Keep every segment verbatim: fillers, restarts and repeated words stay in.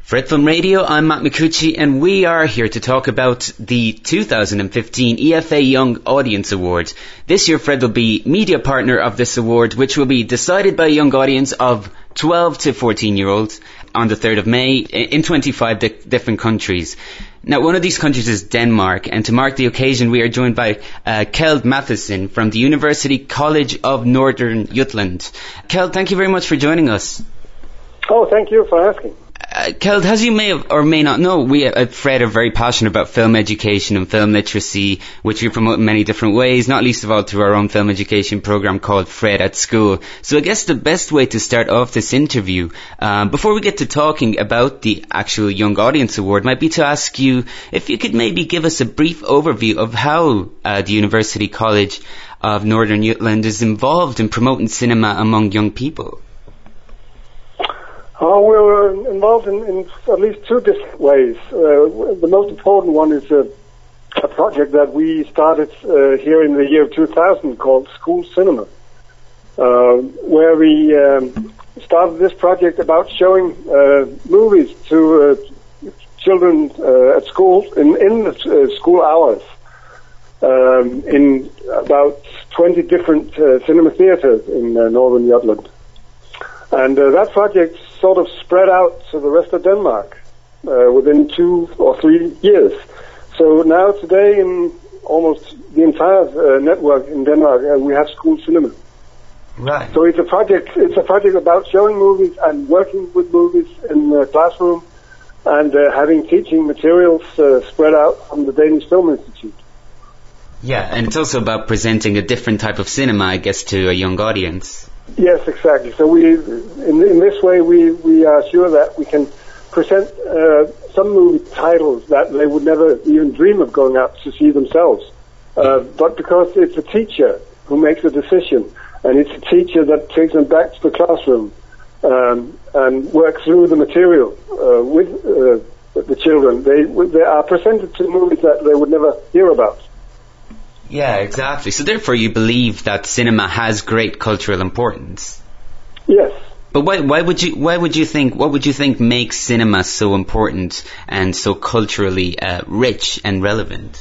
For Fredfilm Radio, I'm Matt Micucci, and we are here to talk about the two thousand fifteen E F A Young Audience Award. This year, Fred will be media partner of this award, which will be decided by a young audience of twelve to fourteen year olds on the third of May in twenty-five di- different countries. Now, one of these countries is Denmark, and to mark the occasion, we are joined by uh, Kjeld Mathisen from the University College of Northern Jutland. Kjeld, thank you very much for joining us. Oh, thank you for asking. Uh, Kjeld, as you may have or may not know, we at Fred are very passionate about film education and film literacy, which we promote in many different ways, not least of all through our own film education program called Fred at School. So I guess the best way to start off this interview, uh, before we get to talking about the actual Young Audience Award, might be to ask you if you could maybe give us a brief overview of how uh, the University College of Northern Jutland is involved in promoting cinema among young people. Oh, we're involved in, in at least two different ways. Uh, the most important one is a, a project that we started uh, here in the year two thousand called School Cinema, uh, where we um, started this project about showing uh, movies to uh, children uh, at school in, in the uh, school hours um, in about twenty different uh, cinema theaters in uh, Northern Jutland. And uh, that project sort of spread out to the rest of Denmark uh, within two or three years. So now today in almost the entire uh, network in Denmark, uh, we have school cinema. Right. So it's a project. It's a project about showing movies and working with movies in the classroom, and uh, having teaching materials uh, spread out from the Danish Film Institute. Yeah, and it's also about presenting a different type of cinema, I guess, to a young audience. Yes, exactly. So we, in, in this way, we, we are sure that we can present uh, some movie titles that they would never even dream of going out to see themselves. Uh, but because it's a teacher who makes a decision, and it's a teacher that takes them back to the classroom um, and works through the material uh, with uh, the children, they they are presented to movies that they would never hear about. Yeah, exactly. So therefore you believe that cinema has great cultural importance. Yes. But why why would you why would you think what would you think makes cinema so important and so culturally uh, rich and relevant?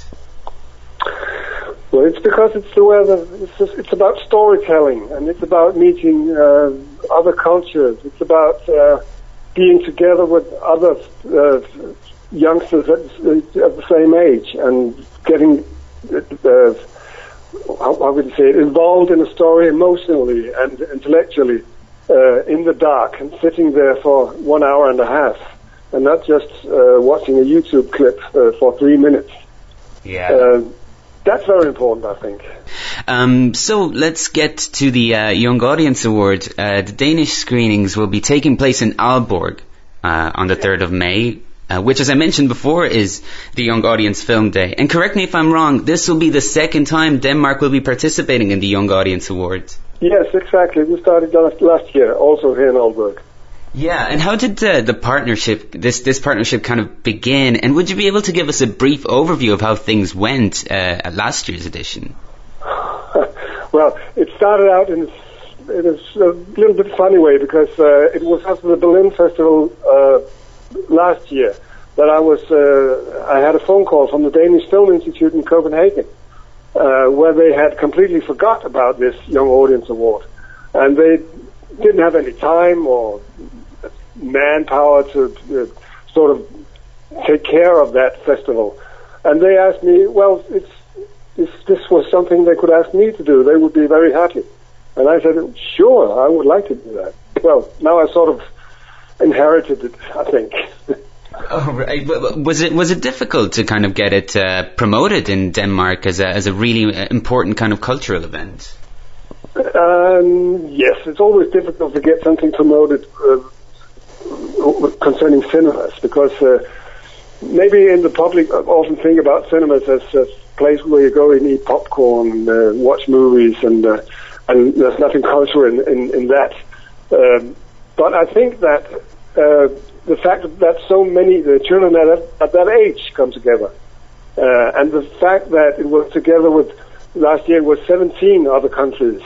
Well, it's because it's the way that it's, just, it's about storytelling, and it's about meeting uh, other cultures. It's about uh, being together with other uh, youngsters at, at the same age and getting Uh, how, how would you say it, involved in a story emotionally and intellectually uh, in the dark, and sitting there for one hour and a half, and not just uh, watching a YouTube clip uh, for three minutes. Yeah. Uh, that's very important, I think. Um, so let's get to the uh, Young Audience Award. Uh, the Danish screenings will be taking place in Aalborg uh, on the third of May. Uh, which, as I mentioned before, is the Young Audience Film Day. And correct me if I'm wrong, this will be the second time Denmark will be participating in the Young Audience Awards. Yes, exactly. We started last, last year, also here in Aalborg. Yeah, and how did uh, the partnership, this this partnership kind of begin? And would you be able to give us a brief overview of how things went uh, at last year's edition? Well, it started out in, in a, a little bit funny way, because uh, it was after the Berlin Festival uh, last year that I was uh, I had a phone call from the Danish Film Institute in Copenhagen, uh, where they had completely forgot about this Young Audience Award, and they didn't have any time or manpower to uh, sort of take care of that festival. And they asked me, well, it's, if this was something they could ask me to do, they would be very happy. And I said, sure, I would like to do that. Well, now I sort of inherited it, I think. Oh, right. Was it was it difficult to kind of get it uh, promoted in Denmark as a as a really important kind of cultural event? Um, yes, it's always difficult to get something promoted uh, concerning cinemas, because uh, maybe in the public often think about cinemas as a place where you go and eat popcorn and uh, watch movies, and uh, and there's nothing cultural in, in, in that. Um, But I think that uh, the fact that so many the children at, at that age come together, uh, and the fact that it was together with, last year it was seventeen other countries,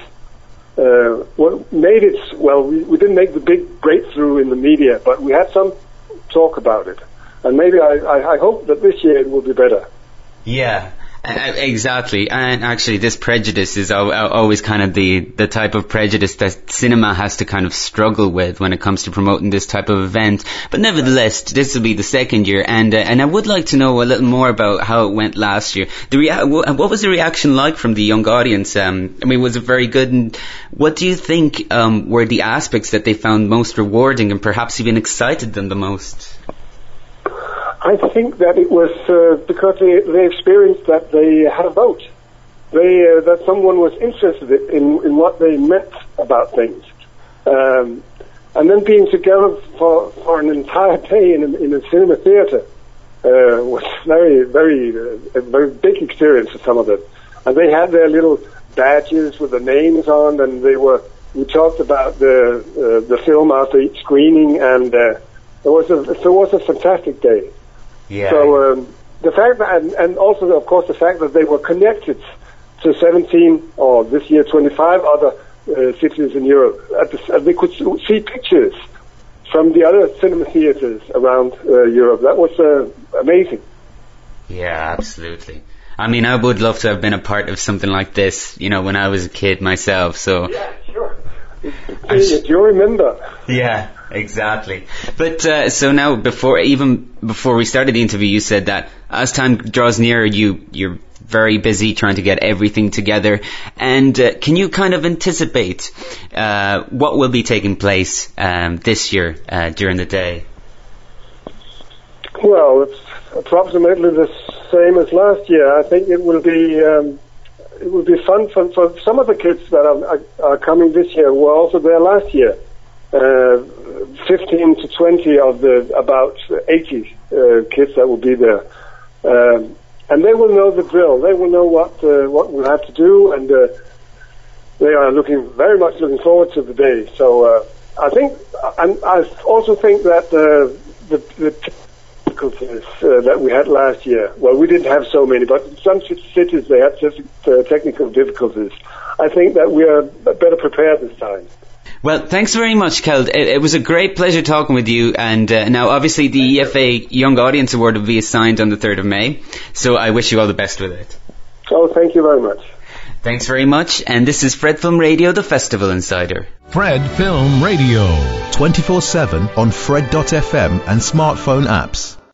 uh, what made it, well, we, we didn't make the big breakthrough in the media, but we had some talk about it. And maybe I, I, I hope that this year it will be better. Yeah. Uh, exactly, and actually this prejudice is al- always kind of the, the type of prejudice that cinema has to kind of struggle with when it comes to promoting this type of event. But nevertheless, this will be the second year, and uh, and I would like to know a little more about how it went last year. The rea- what was the reaction like from the young audience? Um, I mean, was it very good? And what do you think um, were the aspects that they found most rewarding and perhaps even excited them the most? I think that it was uh, because they, they experienced that they had a vote. They uh, that someone was interested in, in what they meant about things. Um, and then being together for, for an entire day in a, in a cinema theater uh, was very, very, uh, a very big experience for some of them. And they had their little badges with the names on, and they were. We talked about the uh, the film after each screening, and uh, it was a it was a fantastic day. Yeah. So um, the fact that, and, and also of course the fact that they were connected to seventeen or this year twenty-five other uh, cities in Europe, at the, and they could see pictures from the other cinema theaters around uh, Europe. That was uh, amazing. Yeah, absolutely. I mean, I would love to have been a part of something like this, you know, when I was a kid myself. So yeah, sure. Do you remember? Yeah, exactly. But uh, so now, before even before we started the interview, you said that as time draws nearer, you you're very busy trying to get everything together. And uh, can you kind of anticipate uh, what will be taking place um, this year uh, during the day? Well, it's approximately the same as last year. I think it will be. Um, It will be fun for, for some of the kids that are, are, are coming this year who were also there last year. Uh, fifteen to twenty of the about eighty uh, kids that will be there. Um, and they will know the drill. They will know what uh, what we'll have to do, and uh, they are looking very much looking forward to the day. So uh, I think, and I also think that uh, the, the difficulties uh, that we had last year. Well, we didn't have so many, but in some cities they had just uh, technical difficulties. I think that we are better prepared this time. Well, thanks very much, Kjeld. It, it was a great pleasure talking with you. And uh, now, obviously, the E F A Young Audience Award will be assigned on the third of May. So I wish you all the best with it. Oh, thank you very much. Thanks very much. And this is Fred Film Radio, the Festival Insider. Fred Film Radio. twenty-four seven on Fred dot f m and smartphone apps.